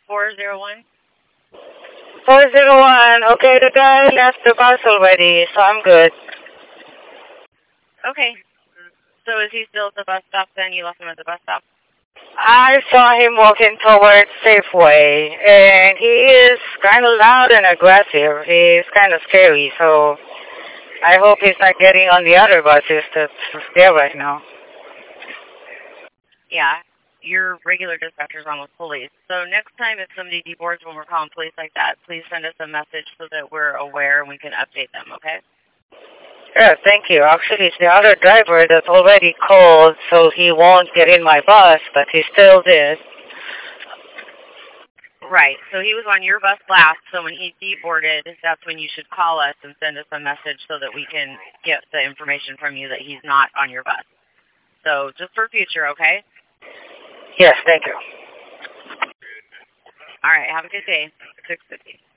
401. 401. Okay, the guy left the bus already, so I'm good. Okay. So is he still at the bus stop then? You left him at the bus stop? I saw him walking towards Safeway, and he is kind of loud and aggressive. He's kind of scary, so I hope he's not getting on the other buses that's there right now. Yeah. Your regular dispatcher's on with police. So next time if somebody deboards when we're calling police like that, please send us a message so that we're aware and we can update them, okay? Yeah, thank you. Actually, it's the other driver that's already called, so he won't get in my bus, but he still did. Right. So he was on your bus last, so when he deboarded, that's when you should call us and send us a message so that we can get the information from you that he's not on your bus. So just for future, okay? Yes, thank you. All right. Have a good day. 6:50.